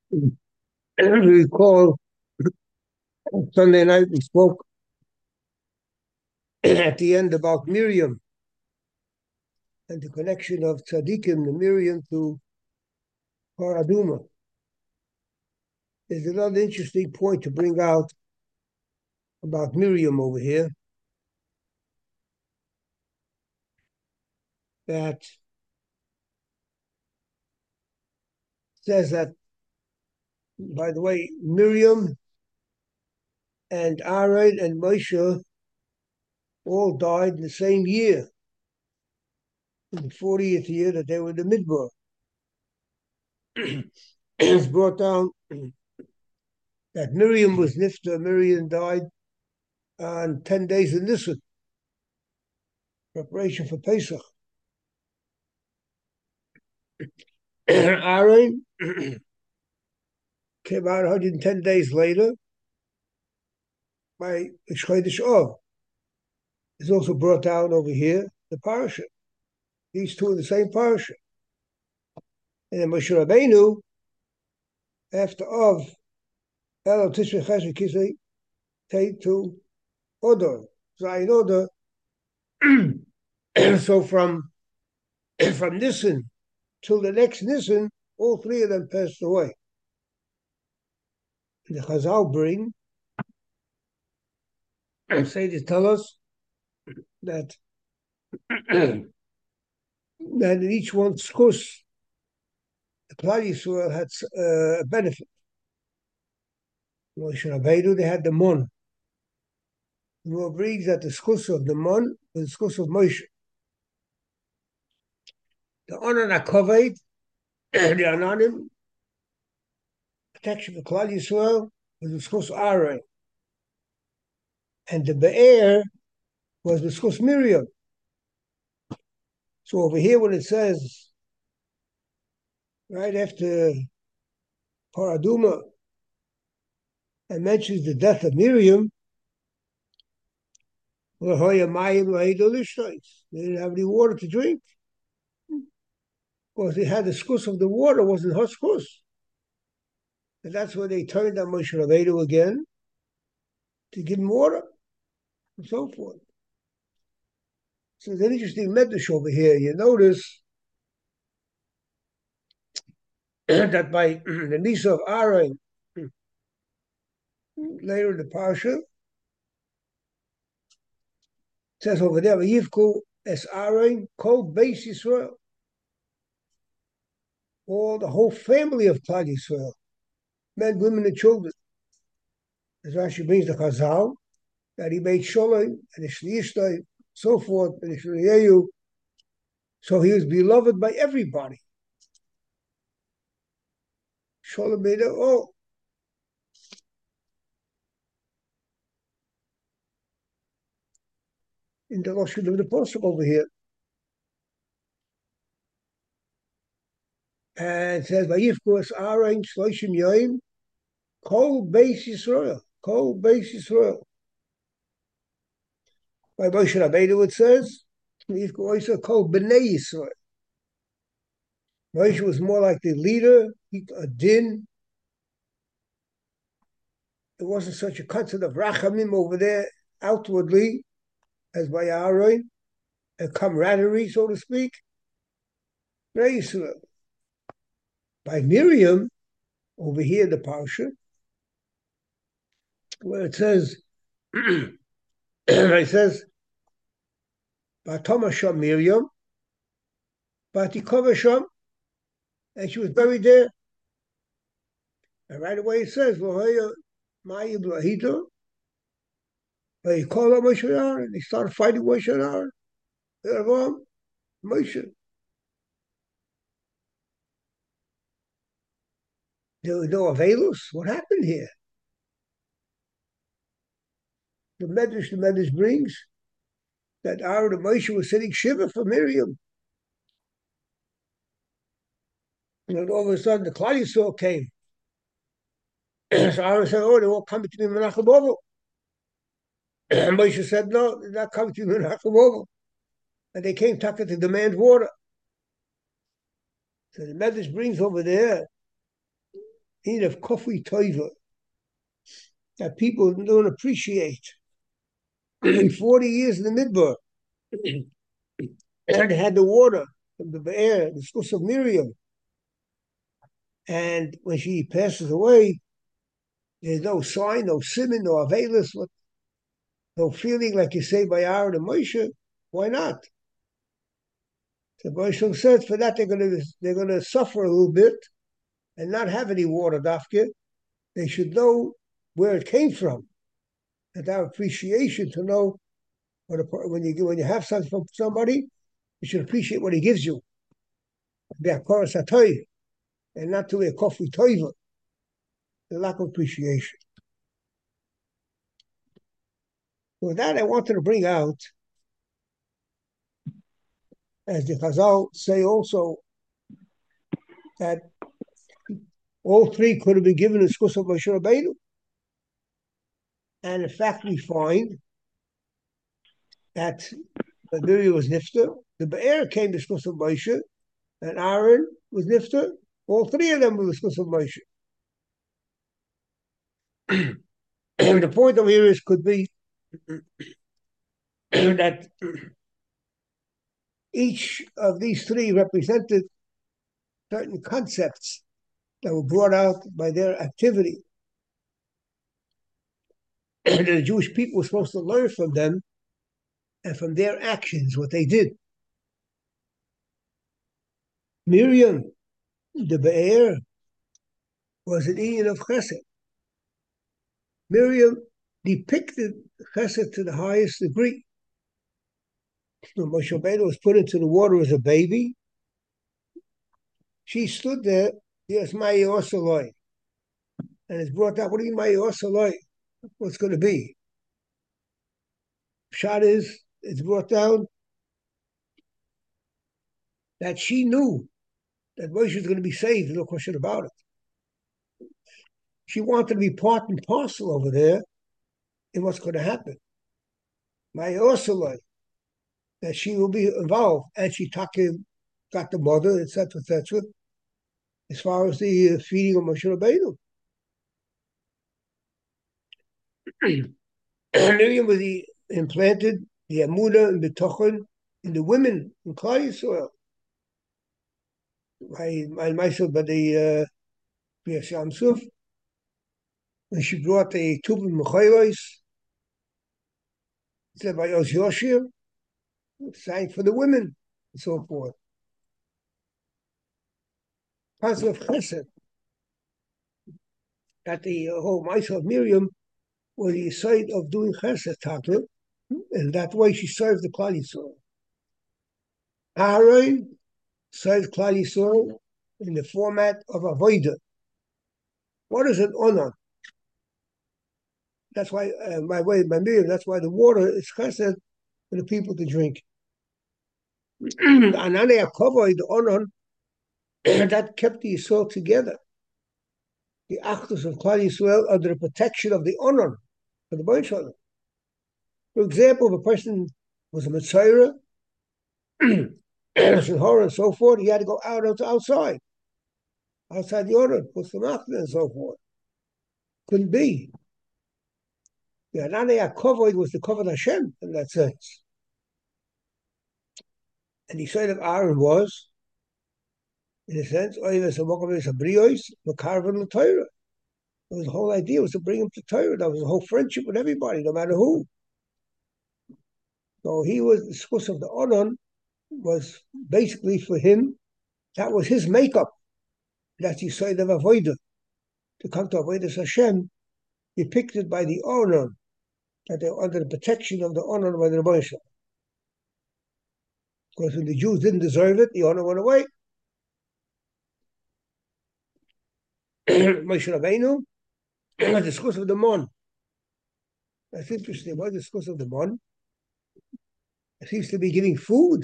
And we recall Sunday night we spoke at the end about Miriam and the connection of tzaddikim, the Miriam, to Paraduma. There's another interesting point to bring out about Miriam over here that says that, by the way, Miriam and Aaron and Moshe all died in the same year, in the 40th year that they were in the Midbar. It's brought down that Miriam was Nifta. Miriam died on 10 days of Nisan, preparation for Pesach. Aaron came out 110 days later by Chodesh Av. Is also brought down over here, the parasha. These two are the same parasha. And then Moshe Rabbeinu, after Av, Elo Tishrei Cheshvan Kisei, take to Odor, Zayin Odor. So from Nisan till the next Nisan, all three of them passed away. And the Chazal bring and say to tell us that that in each one's schus, the Klal Yisrael had a benefit. Moshe Rabbeinu, they had the Mon. The Rav brings that the schus of the Mon was the schus of Moshe. The Onan HaKoved, the Anonim, protection for Klal Yisrael, was the schus Aaron. And the Be'er was the schus Miriam. So over here, when it says, right after Paraduma, and mentions the death of Miriam, they didn't have any water to drink. Because they had the schus of the water, wasn't her schus. And that's where they turned on Moshe Rabbeinu again to give him water and so forth. So there's an interesting medrash over here. You notice that by the Nisa of Aaron, later in the Parsha, it says over there, Yivku es Aaron, Kol Beis Yisrael. All the whole family of Klal Yisrael, men, women, and children. As Rashi brings the Chazal, that he made Sholem and Ishlishtai, so forth, and Ishliyehu. So he was beloved by everybody. Sholem made it all. In the Lashon of the Pasuk over here. And it says, Vayifku es Aaron Shloshim Yoim, Kol Beis Yisrael, Kol Beis Yisrael. By Moshe Rabbeinu it says, Vayifku also Kol Bnei Yisrael. Moshe was more like the leader, a din. It wasn't such a concept of rachamim over there outwardly as by Aaron, a camaraderie, so to speak. Bnei Yisrael. By Miriam, over here, the parsha, where it says, it says, Batomasham Miriam, Batikovasham, and she was buried there. And right away it says, Maya Blahito, but he called out Moshe and Aaron. They started fighting Moshe and Aaron. Moshe. There was no Avelus. What happened here? The Medrash brings that Aaron and Moshe were sitting shiva for Miriam. And then all of a sudden the Klal Yisrael came. So Aaron said, "Oh, they're all coming to me, Menachem Oval." And Moshe said, "No, they're not coming to me, Menachem Oval." And they came talking to demand water. So the Medrash brings over there in of kofui toiva that people don't appreciate. 40 years in the midbar, and had the water from the Be'er, the schools of Miriam. And when she passes away, there's no sign, no simon, no avelis, no feeling like you say by Aaron and Moshe. Why not? So Moshe says for that they're gonna suffer a little bit and not have any water dafke. They should know where it came from and have appreciation to know when you have something from somebody, you should appreciate what he gives you. Be a chorus and not to be a coffee toiva. The lack of appreciation. With that, I wanted to bring out, as the Chazal say also, that all three could have been given in schus of Moshe Rabbeinu. And in fact, we find that Miriam was nifter, the Be'er came to schus of Moshe, and Aaron was nifter. All three of them were schus of Moshe. The point of here is could be that each of these three represented certain concepts that were brought out by their activity. And the Jewish people were supposed to learn from them and from their actions, what they did. Miriam, the Be'er, was an Indian of Chesed. Miriam depicted Chesed to the highest degree. When Moshe Rabbeinu was put into the water as a baby, she stood there, yes, Maya Osaloi. And it's brought out, what do you mean Maya Osaloi? What's going to be? Shot is, it's brought down that she knew that Moshe was going to be saved, no question about it. She wanted to be part and parcel over there in what's going to happen. Maya Osaloi, that she will be involved, and she got the mother, etc., etc., as far as the feeding of Moshe Rabbeinu. Miriam was implanted the Amudah and Betochen in the women in Klal Yisrael. My myself by the Kriyas Yam Suf, when she brought the Tubim Mechoros, said by Oz Yoshir, sang for the women and so forth. Concept of Chesed, that the whole myself Miriam was the side of doing Chesed Takla, and that way she served the Klal Yisrael. Aaron served Klal Yisrael in the format of Avodah. What is an honor? That's why my Miriam, that's why the water is Chesed for the people to drink. Anani Akovoi, the honor that kept the Yisrael together. The Achdus of Klal Yisrael under the protection of the honor for the Baruch Shalom. For example, if a person was a Mitzayra, and so forth, he had to go outside the honor, put some after and so forth. Couldn't be. The Anani Akovoi was the Kovod Hashem in that sense. And the side of Aaron was, in a sense, the whole idea was to bring him to Torah. That was the whole friendship with everybody, no matter who. So he was, the schus of the Onon was basically for him, that was his makeup. That's the side of Avodah. To come to Avodah Hashem, depicted by the Onon, that they're under the protection of the Onon by the Rebbeinu Shalom. Because when the Jews didn't deserve it, the Onon went away. Moshe Rabbeinu, the schus of the Mon. That's interesting. What's the schus of the Mon? It seems to be giving food.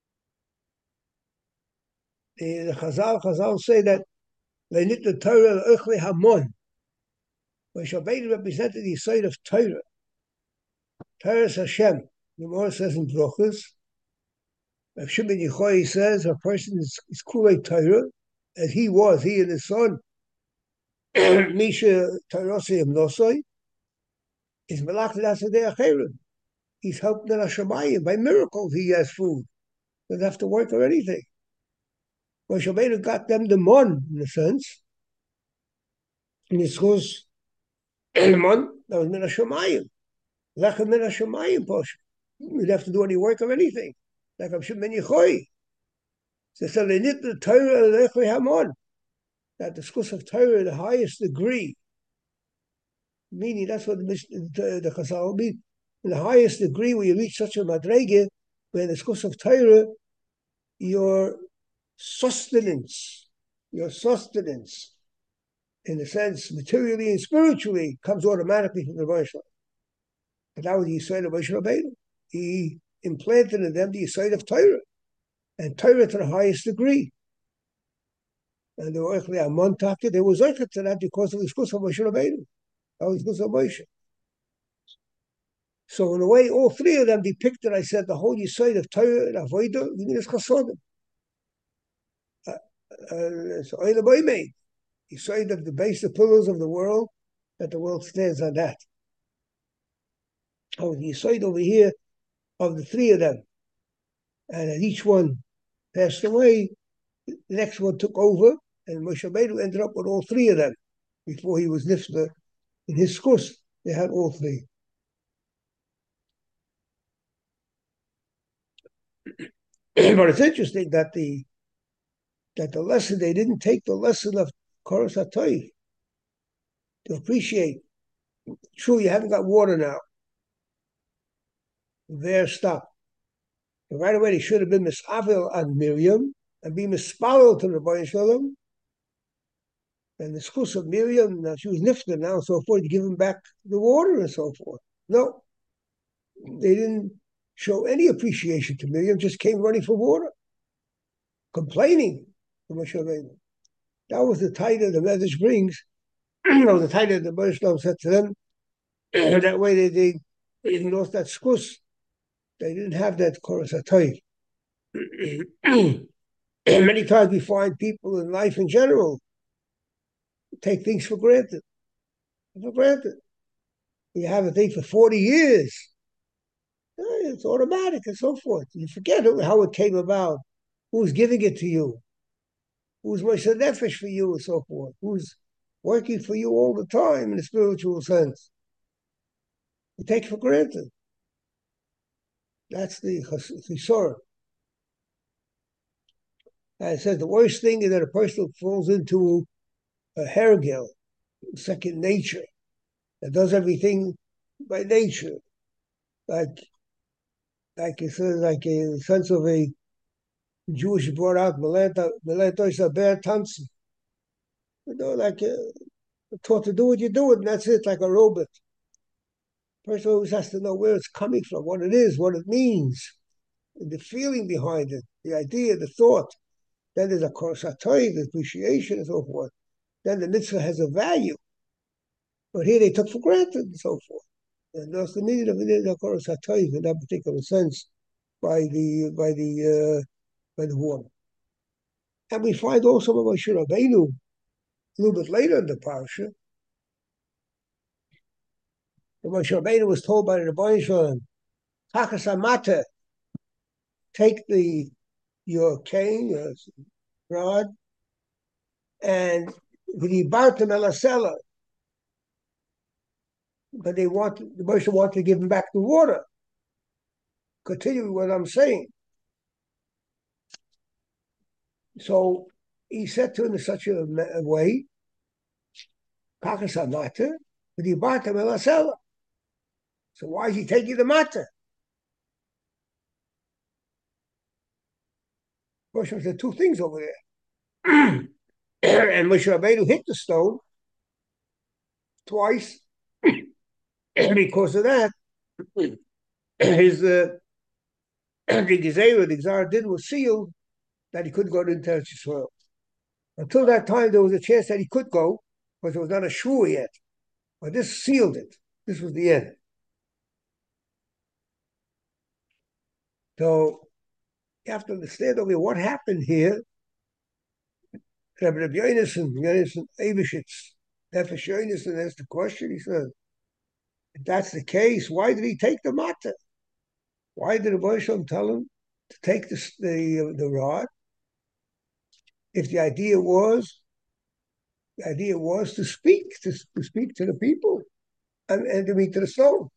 The Chazal say that Leinit the Torah Echle Hamon. Moshe Rabbeinu represented the side of Torah. Torah is Hashem. The Gemara says in Brochus, like Shimon Yochai says, a person is Kulei Torah, as he and his son. Misha Tarosim Nosoi is Malach Lasadeh Acherim. He's helped the Hashemayim. By miracles, he has food. Doesn't have to work or anything. Moshe Rabbeinu got them the mon, in a sense. And it goes, the mon, that was Min Hashemayim. Lechem Min Hashemayim, Posh. You didn't have to do any work or anything. Like I'm Shemin Yechoy. So they knit the Torah Lechem Hamon. That the schools of Torah, the highest degree, meaning that's what the Chazal mean. In the highest degree, where you reach such a madrege, where in the schools of Torah, your sustenance, in a sense, materially and spiritually, comes automatically from the Rosh. And that was the Yisrael of Moshe Rabbeinu. He implanted in them the Yisrael of Torah, and Torah to the highest degree. And they were actually a montake. They were zeichet to that because of the schools of Moshe Rabbeinu. That was the schools of Moshe. So in a way, all three of them depicted, I said, the whole Yisrael of Torah and Avodah, even as Chasodim. So Oila Boimei, Yisrael of the base, the pillars of the world, that the world stands on that. Oh, the Yisrael over here of the three of them. And as each one passed away, the next one took over, and Moshe Rabbeinu ended up with all three of them. Before he was nifta in his course, they had all three. But it's interesting that the lesson, they didn't take the lesson of Koros HaToy to appreciate. True, you haven't got water now. There, stop. But right away, they should have been misavil on Miriam and be mispalel to the Baruch Shalom. And the schus of Miriam, now she was nifta now and so forth, to give him back the water and so forth. No, they didn't show any appreciation to Miriam, just came running for water, complaining to Moshe Rabbeinu. That was the title the Medrash brings. That was the title the Baruch Shalom said to them. That way they didn't lost that schus. They didn't have that Koros HaToy. Many times we find people in life in general take things for granted. For granted. You have a thing for 40 years. It's automatic and so forth. You forget how it came about, who's giving it to you, who's Moshe Nefesh for you and so forth, who's working for you all the time in a spiritual sense. You take it for granted. That's the chisor. And it says the worst thing is that a person falls into a hergel, second nature, that does everything by nature, like it says, like a sense of a Jewish brought out Meletoisa Bear Tansi. Like taught to do what you do, and that's it, like a robot. Person always has to know where it's coming from, what it is, what it means, and the feeling behind it, the idea, the thought. Then there's a Koros HaToy, the appreciation, and so forth. Then the mitzvah has a value. But here they took for granted and so forth. And that's the meaning of the Koros HaToy in that particular sense by the water. And we find also of Moshe Rabbeinu a little bit later in the parsha. Moshe Rabbeinu was told by the Rebbeinu Shalom, Takas Amata, take your cane, your rod, and V'dibartem Elasela. But the Moshe wanted to give him back the water. Continue what I'm saying. So he said to him in such a way, Takas Amata, V'dibartem Elasela. So why is he taking the matter? Moshe said two things over there. And Moshe Rabbeinu hit the stone twice. Because of that, his the Gezerah, the Gzar Din was sealed that he couldn't go to Eretz Yisrael. Until that time, there was a chance that he could go, but there was not a shua yet. But this sealed it. This was the end. So you have to understand over what happened here. Rabbi Yonason Eibishitz Nefesh Yonason asked the question. He said, if that's the case, why did he take the matzah? Why did the Bosham tell him to take the rod? If the idea was to speak to the people and to meet to the soul.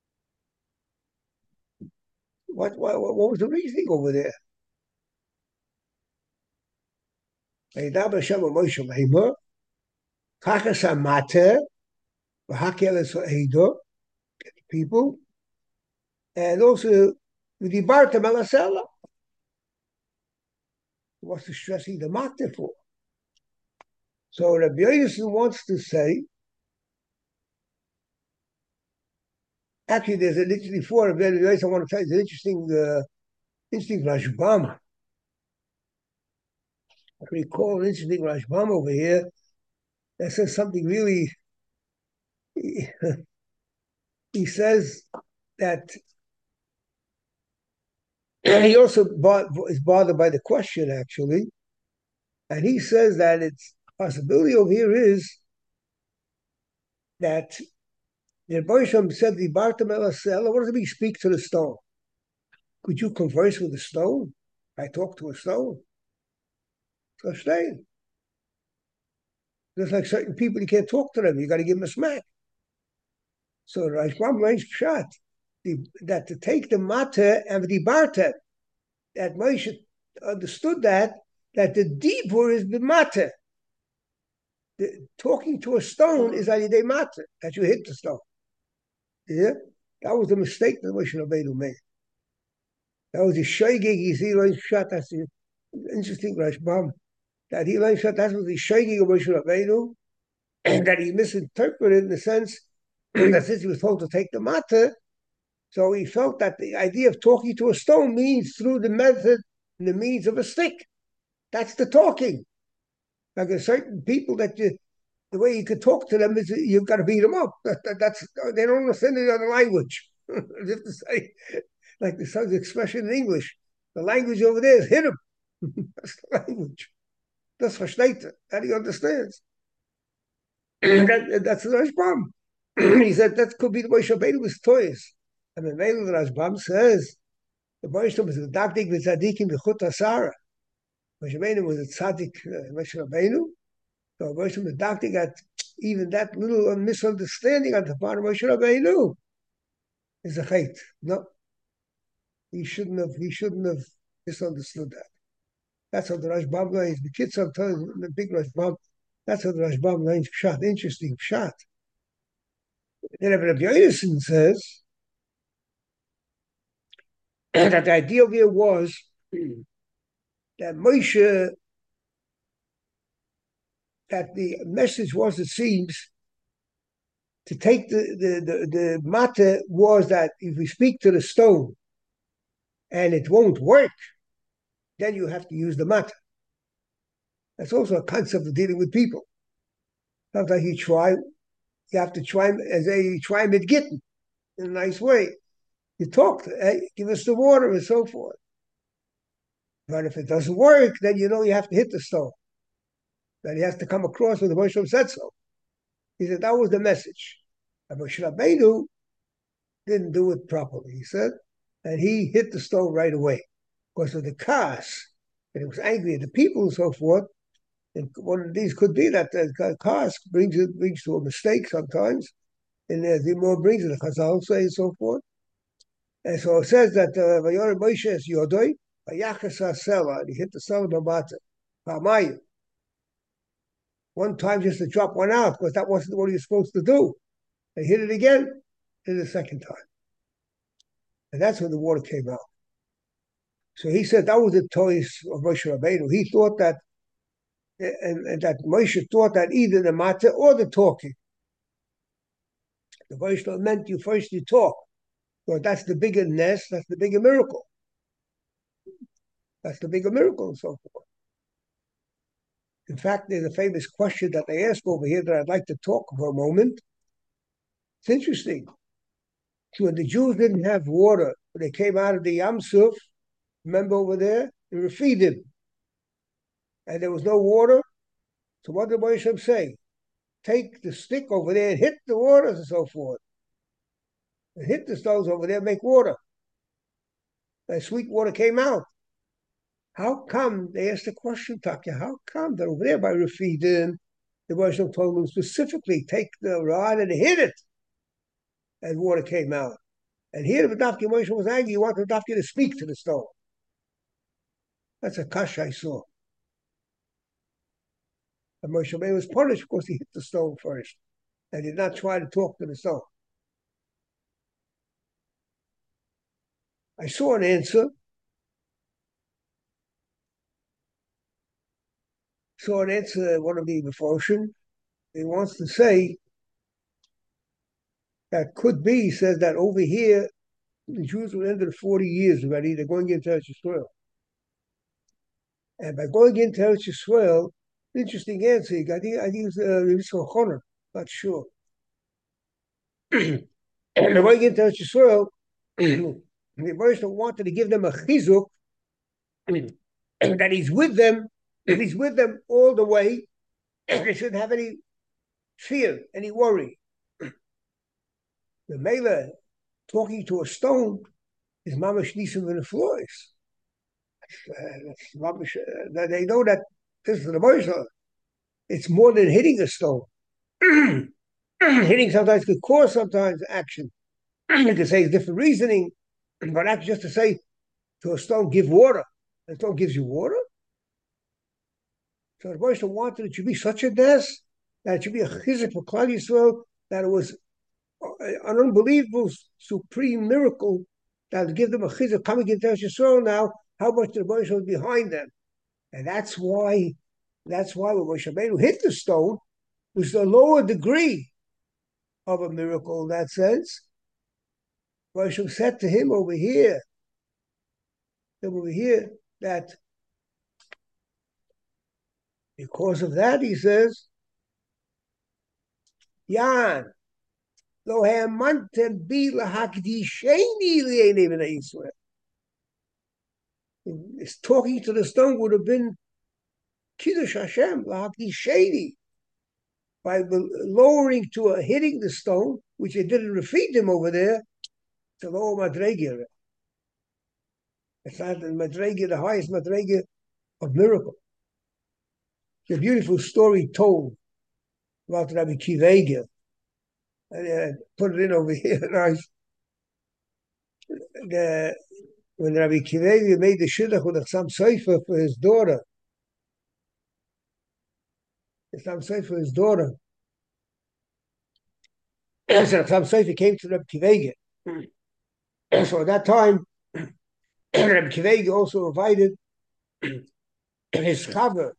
What was the reasoning over there? People, and also with the Barta Melasela. What's the stressing the matter for? So Rabbi Yonason wants to say, actually, there's an interesting before Rabbi Yonason, I want to tell you, there's an interesting Rashbam. I recall an interesting Rashbam over here that says something really. He says that he also is bothered by the question, actually. And he says that its possibility over here is that the Bosham said, the Bartamela Sela, what does it mean, speak to the stone? Could you converse with a stone? I talk to a stone. So stay. Just like certain people, you can't talk to them. You got to give them a smack. So Rashbam learns pshat that to take the matter and the barter, that Moshe understood that the dibur is the matter. Talking to a stone is alidei matter, that you hit the stone. Yeah, that was the mistake that Moshe Rabbeinu made. That was the shaygig. You see, learns pshat. That's the interesting Rashbam. That he learned that was the shaygig of Moshe Rabbeinu, and that he misinterpreted in the sense that since he was told to take the matter, so he felt that the idea of talking to a stone means through the method and the means of a stick. That's the talking. Like there's certain people that the way you could talk to them is you've got to beat them up. That's they don't understand the other language. As if to say, like the expression in English, the language over there is hit him. That's the language. That's versteht. That he understands. That's the Rashbam. He said that could be the Moshe Rabbeinu was toys. And the Mele the Rashbam says the Moshe was a dagdik with tzaddikim b'chut asara. Moshe Rabbeinu was a tzaddik Moshe Rabbeinu. So Moshe was dagdik at even that little misunderstanding on the part of Moshe Rabbeinu is a chait. No, he shouldn't have misunderstood that. That's how the Rashbam learns. The kids sometimes the big Rashbam. That's how the Rashbam learns pshat. Interesting pshat. Then Rabbi Yonason says that the idea here was that Moshe, that the message was, it seems, to take the matter was that if we speak to the stone and it won't work, then you have to use the matter. That's also a concept of dealing with people. Sometimes you have to try, as you try with gittin in a nice way. You talk, hey, give us the water and so forth. But if it doesn't work, then you know you have to hit the stone. Then he has to come across with the Moshe said so. He said that was the message. And Moshe Rabbeinu didn't do it properly, he said, and he hit the stone right away because of the kas. And he was angry at the people and so forth. And one of these could be that the kas brings to a mistake sometimes, and the more brings it, the Chazal say and so forth. And so it says that Vayor Moshe es Yodoi, Vayachas HaSela, and he hit the Sela Babata, Pamayu. One time just to drop one out, because that wasn't what he was supposed to do. They hit it again, and the second time. And that's when the water came out. So he said that was the choice of Moshe Rabbeinu. He thought that, and that Moshe thought that either the matzah or the talking. The Moshe meant you talk. So that's the bigger nest, that's the bigger miracle. That's the bigger miracle and so forth. In fact, there's a famous question that they ask over here that I'd like to talk for a moment. It's interesting. So when the Jews didn't have water, when they came out of the Yam Suf, remember over there, they were feeding. And there was no water. So what did Moshe say? take the stick over there and hit the waters and so forth. And hit the stones over there, make water. And sweet water came out. How come, they asked the question, Takya, how come that over there by Rafidim, the Baruch told them specifically, take the rod and hit it, and water came out. And here the Dafki Moshe was angry, he wanted the Dafki to speak to the stone. That's a kash I saw. And Moshe Rabbeinu was punished because he hit the stone first and did not try to talk to the stone. I saw an answer. One of the Meforshim. He wants to say that could be, he says that over here, the Jews will enter 40 years already. They're going into Eretz Yisrael. And by going into Eretz Yisrael, interesting answer. I think it's Rizal Choner, not sure. And by going into Eretz Yisrael, the Moshe wanted to give them a chizuk, that he's with them, all the way. They shouldn't have any fear, any worry. The Mela talking to a stone is mamash nisim in the floors. They know that this is the Moshe. It's more than hitting a stone. Hitting sometimes could cause sometimes action. You could say it's different reasoning, but that's just to say to a stone, give water. The stone gives you water. So the Moshe wanted it to be such a des that it should be a chizuk for Klal Yisrael, that it was an unbelievable, supreme miracle that would give them a chizuk coming into Eretz Yisrael now, how much the Moshe was behind them. And that's why when Moshe Rabbeinu hit the stone, it was a lower degree of a miracle in that sense. Moshe said to him over here, that because of that, he says, Yan, lo ha'amantem bi lahakdisheni li'enei b'nei Yisrael. It's talking to the stone would have been Kiddush Hashem, lahakdisheni, by lowering to hitting the stone, which it didn't refeed him over there, to lower madrega. It's not the madrega, the highest madrega of miracle. It's a beautiful story told about Rabbi Kiva. And put it in over here. Nice. When Rabbi Kiva made the shidduch with the Chassam Sofer for his daughter, so Chassam Sofer came to Rabbi Kiva. So at that time, Rabbi Kiva also invited his chaver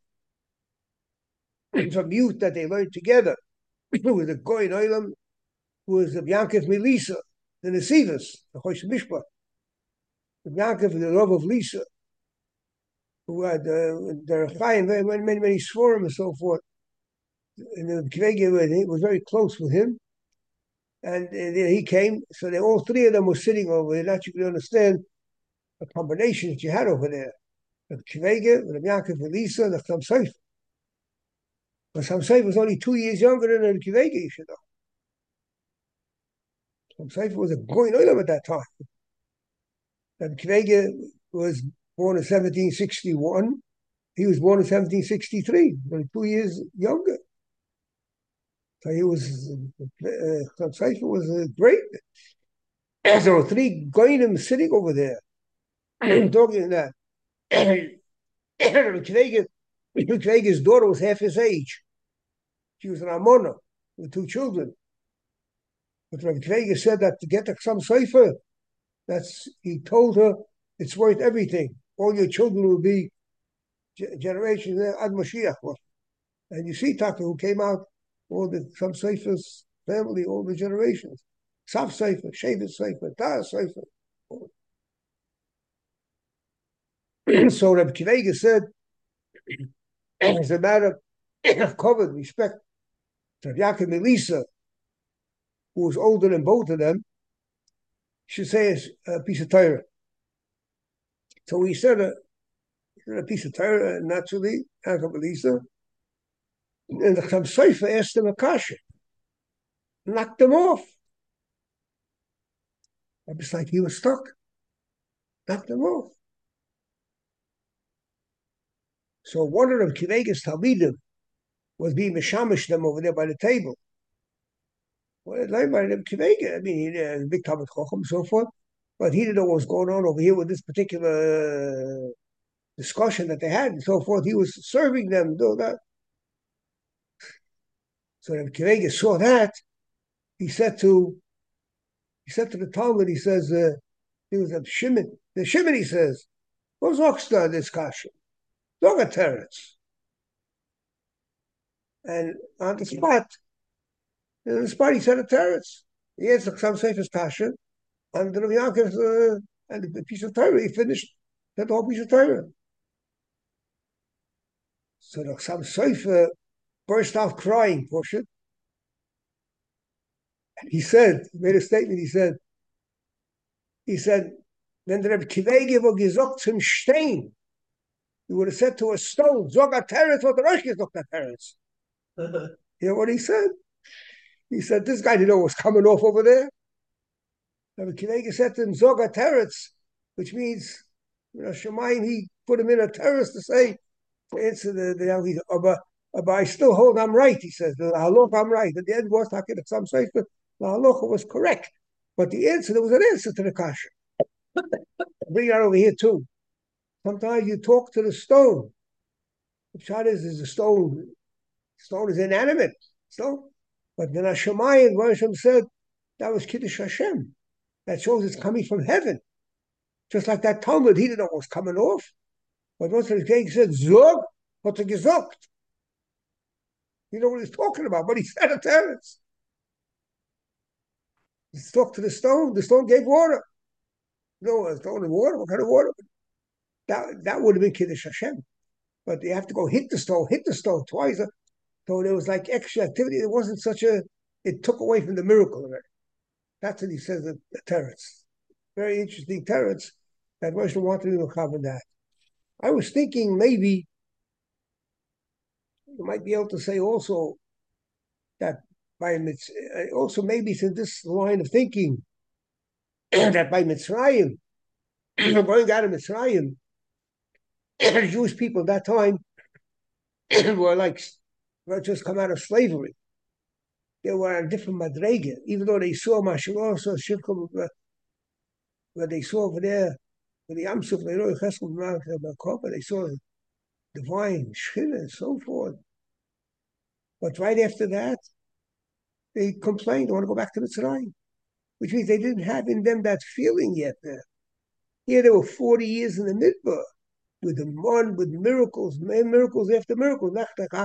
from youth that they learned together, who was a Goyin Olam, who was the Yankov Melisa, the Nesivas, the Chosh Mishpah, the Yankov, the Rav of Lisa, who had the Chaim, many Sforim and so forth. And the Kvege was very close with him. And he came, so all three of them were sitting over there. That you can understand the combination that you had over there. The Kvege, the Yankov Melisa, and the Chassam Sofer. But Chassam Sofer was only 2 years younger than the Kvege, you should know. Chassam Sofer was a Goyin Olam at that time. And Kvege was born in 1761. He was born in 1763, only 2 years younger. So he was, Chassam Sofer was great. And there were three Goyinim sitting over there, talking that. Kvege's daughter was half his age. She was an Amona with 2 children. But Rabbi Kvege said that to get the Chassam Sofer, he told her, it's worth everything. All your children will be generations ad Mashiach. And you see, Taka, who came out, all the Chassam Sofer's family, all the generations. Saf Sofer, Shevet Sofer, Taz Sofer. So Rabbi Kvege said, as a matter of covered respect to Yaakov Melisa, who was older than both of them, should say a piece of Torah. So he said a piece of Torah, naturally, Yaakov Melisa. And the Chassam Sofer asked him a kasha, knocked him off. It's like he was stuck, knocked him off. So one of them, Kivegas Talmidim, was being mishamish them over there by the table. Well, by them Kivega, I mean, big Talmud Chacham and so forth, but he didn't know what was going on over here with this particular discussion that they had and so forth. He was serving them, do that. So when Kivega saw that, he said to the Talmud, he says, he was a Shimon. The Shimon, he says, what's Oxta this kasha? Look at Teretz. And on the spot, he said a Teretz. He answered some Sefer's kasha, and the Rabbi Yaakov, and the piece of Torah, he finished that whole piece of Torah. So the Chassam Sofer burst out crying, Portia. And he made a statement, he said, wenn der Rebbe Kivege wo gesagt zum Stein, he would have said to a stone, Zog a Teretz, what the Rosh gesagt a Teretz. You know what he said? He said, this guy didn't know what was coming off over there. Rebbe Kivege said to him, Zog a Teretz, which means, Shemayim, he put him in a Teretz to say, to answer but I still hold I'm right, he says. The halacha I'm right. At the end was talking at some place, but the halacha was correct. But the answer, there was an answer to the kasha. Bring that over here too. Sometimes you talk to the stone. The shot is the stone. Stone is inanimate. So, but then Hashemayim, Hashem said, that was Kiddush Hashem. That shows it's coming from heaven. Just like that Talmud, he didn't know what was coming off. But once the king said, Zog, what's a gezogt? You know what he's talking about, but he said a Teretz. He talked to the stone gave water. No, a stone and water, what kind of water? That would have been Kiddush Hashem. But you have to go hit the stone twice. So there was like extra activity. It wasn't it took away from the miracle of it. That's what he says, the Teretz. Very interesting Teretz that Moshe wanted to cover that. I was thinking maybe you might be able to say also that also maybe it's in this line of thinking that by Mitzrayim, going out of Mitzrayim, the Jewish people at that time were just come out of slavery. They were a different madrega, even though they saw Mashal, so Shivkum, where they saw over there, with the Yamsuf, they saw divine Shechina and so forth. But right after that, they complained, they want to go back to Mitzrayim, which means they didn't have in them that feeling yet there. Here they were 40 years in the Midbar, with the one, with miracles after miracles.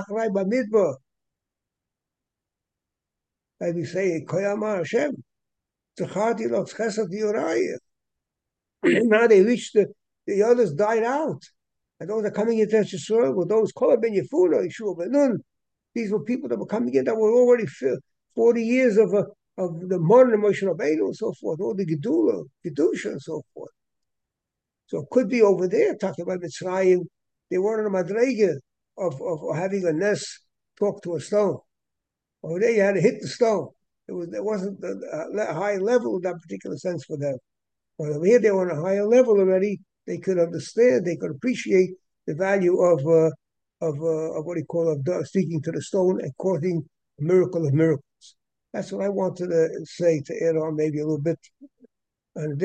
Like we say, Koyama Hashem, Tzachati Lo Tzchesed Yorayah. Now they reached the others died out. And those are coming into Yisrael, well, those Kol Ben Yefuna, Yeshua Ben Nun, these were people that were coming in that were already 40 years of the modern Moshe Rabbeinu and so forth, all the Gedula, Gedusha and so forth. So it could be over there, talking about Mitzrayim, they weren't on a madrega of having a nest talk to a stone. Over there, you had to hit the stone. There wasn't a high level in that particular sense for them. But over here, they were on a higher level already. They could understand, they could appreciate the value of what he called speaking to the stone and causing a miracle of miracles. That's what I wanted to say, to add on maybe a little bit. And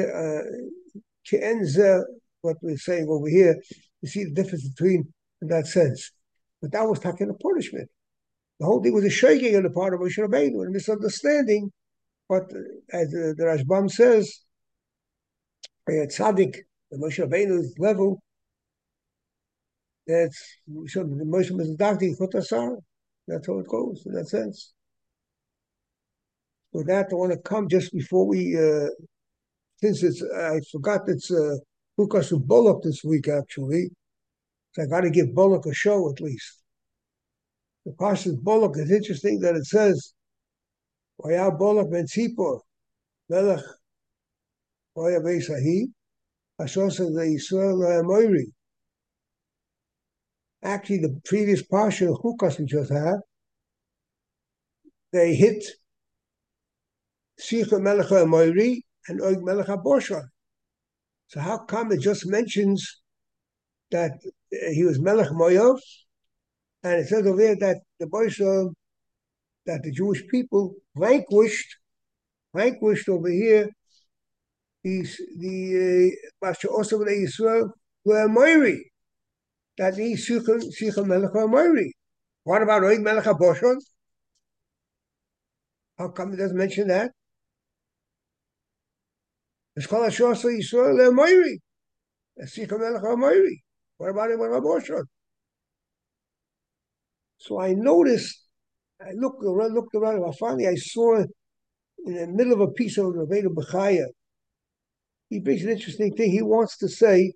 what we're saying over here, you see the difference between in that sense. But that was talking a punishment. The whole thing was a shaking on the part of Moshe Rabbeinu, a misunderstanding. But as the Rashbam says, tzaddik, the Moshe Rabbeinu's level, that's the Moshe Mizdakti Chotasar. That's how it goes in that sense. With that, I want to come just before we, since I forgot it's Hukas of Bullock this week actually, so I got to give Bullock a show at least. The Parshas Bullock is interesting that it says, Vayal Bullock ben Tzipor, Melech Vaya Beisahi, Ashosa the Yisrael Moiri. Actually, the previous Parsha, Hukas we just had, they hit Sicha Melech HaMoiri and Og Melech HaBoshan. So how come it just mentions that he was Melech Moav, and it says over there that the Boshan, that the Jewish people vanquished over here the Masha Osav Yisrael were Moiri. That means Sicha Melech HaMoiri. What about Og Melech HaBoshan? How come it doesn't mention that? It's called Shosa Yisrael Moiri. Sicha Melech HaMoiri. What about him with Boshan? So I noticed, I looked around, and finally I saw in the middle of a piece of the Veda Bechaya, he brings an interesting thing. He wants to say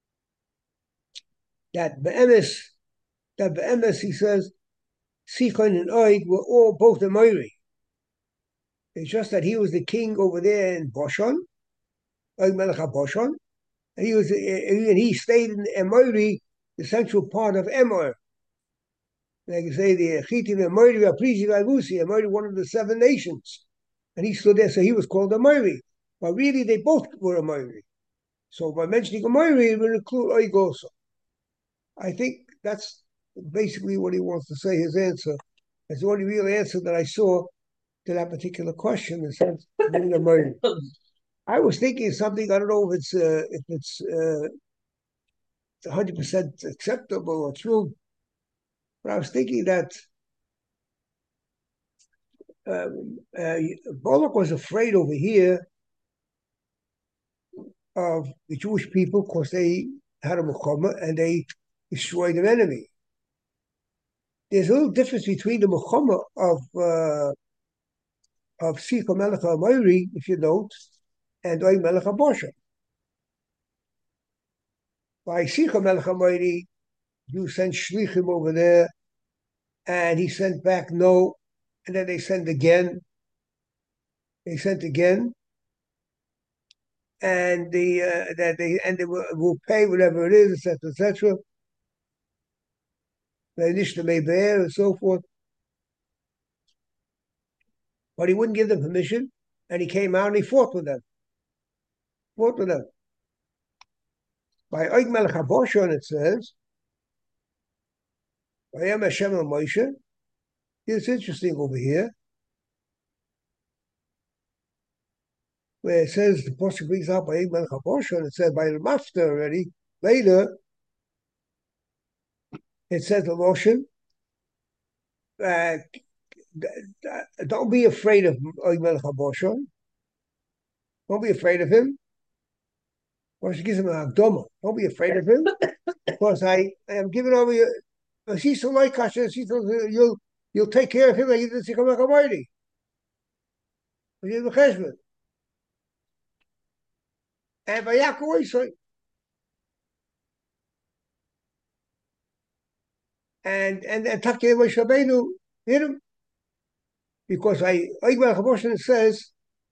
that Be'emes, he says, Sichon and Og were all both the Moiri. It's just that he was the king over there in Boshan, Og Melech HaBoshan, and he stayed in Emoiri, the central part of Emor. Like you say, the Chitim Emoiri, Aprizi Vavusi, Emoiri, one of the 7 nations. And he stood there, so he was called Emoiri. But really, they both were Emoiri. So by mentioning Emoiri, it will include Og also. I think that's basically what he wants to say, his answer. That's the only real answer that I saw to that particular question, in sense of Emoiri. I was thinking something, I don't know if it's 100% acceptable or true, but I was thinking that Balak was afraid over here of the Jewish people because they had a Muhammad and they destroyed their enemy. There's a little difference between the Muhammad of Sicha Melech HaMoiri, if you note, and Og Melech HaBoshan. By Sicha Melech HaMoiri, you sent Shlichim over there, and he sent back no, and then they sent again. They sent again, and they will pay whatever it is, etc., etc. Nishna may bear and so forth. But he wouldn't give them permission, and he came out and he fought with them. By Og Melech HaBoshan, it says, Vayam Hashem el Moshe. It's interesting over here, where it says, the Pasuk brings out by Og Melech HaBoshan, it says by the Mafta already, later, it says the Loshen, don't be afraid of Og Melech HaBoshan. Don't be afraid of him. Or she gives him an Akdoma. Don't be afraid of him. Because I am giving over you. You'll take care of him like you did Sicha Melech HaMoiri. And by Yaakov, and Takei Moshe Rabbeinu hit him. Because Og Melech HaBoshan says,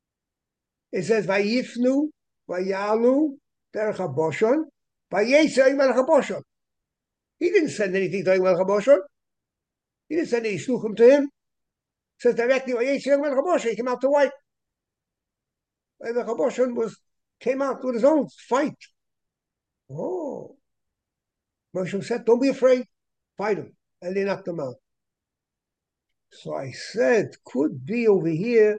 Vayifnu, Vayalu, Derech HaBoshan, Vayetze Og Melech HaBoshan. He didn't send anything to Og Melech HaBoshan. He didn't send any shluchim to him. It says directly, Vayetze Og Melech HaBoshan. He came out to fight. Og Melech HaBoshan came out with his own fight. Oh. Moshe said, don't be afraid. Fight him. And they knocked him out. So I said, could be over here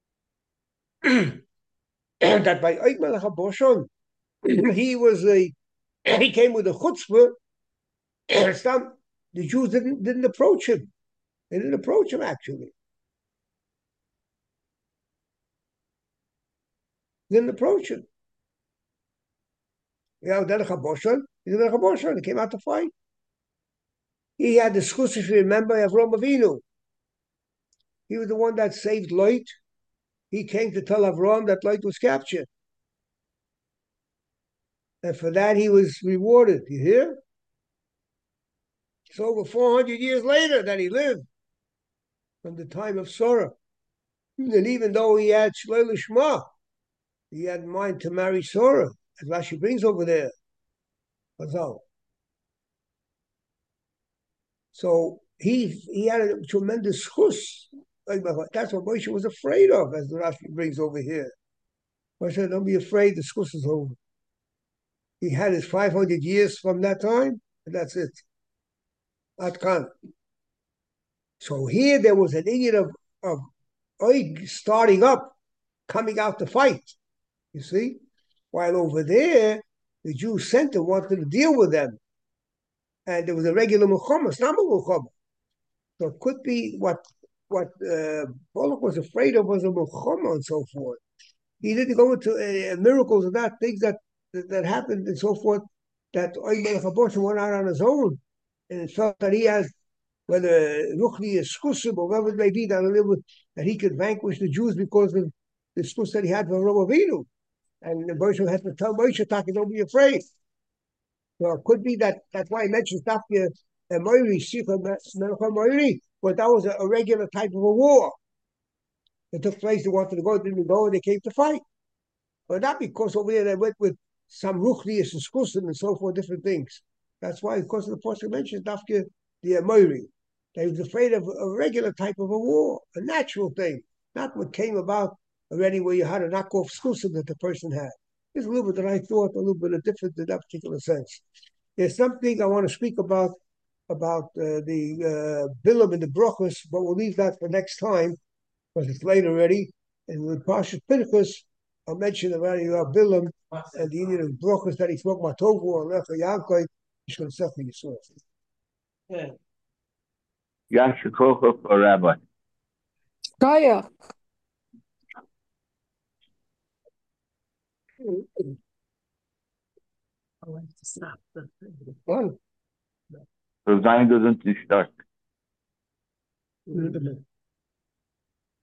that by Og Melech HaBoshan, he came with a chutzpah. The Jews didn't approach him. They didn't approach him, actually. Didn't approach him. Derech HaBoshan, he came out to fight. He had the schus, if you remember, Avraham Avinu. He was the one that saved Lot. He came to tell Avraham that Lot was captured. And for that, he was rewarded. You hear? It's over 400 years later that he lived, from the time of Sarah. And even though he had Shlei Lishma, he had in mind to marry Sarah, as Rashi brings over there. So he had a tremendous chus That's what Moshe was afraid of, as the Rashi brings over here. Moshe said, don't be afraid, the schus is over. He had his 500 years from that time, and that's it. Atkan. So here there was an Indian of Oig starting up, coming out to fight, you see? While over there, the Jewish center wanted to deal with them. And there was a regular Muhammad, not a Muhammad. So it could be what Pollock was afraid of was a Muhammad and so forth. He didn't go into miracles and that, things that happened and so forth, that Oig Melech HaBoshem went out on his own and felt that he has, whether Ruchni is Skusim or whatever it may be, that he could vanquish the Jews because of the Skus that he had for Rov Avinu. And the Moshe had to tell Moshe, don't be afraid. So it could be that's why he mentions Dafka Moiri, Sikha Melcha Moiri, but that was a regular type of a war. It took place, they wanted to go, didn't go, and they came to fight. But not because over there they went with some Ruchnius and Skusim and so forth, different things. That's why, because of the Pasuk mentions Dafka the Moiri. They was afraid of a regular type of a war, a natural thing, not what came about already where you had a knockoff Skusim that the person had. There's a little bit that I thought a little bit of different in that particular sense. There's something I want to speak about the Bilam and the Brachos, but we'll leave that for next time because it's late already. And with Parshas Pinchas, I'll mention about Bilam and the Indian of Brachos that he spoke about Tovu and Lecha Yankoi. He's going to suffer Yisrael. Yeah. Yashikocha for Rabbi. Kaya. I'll have to stop. So Zion doesn't start.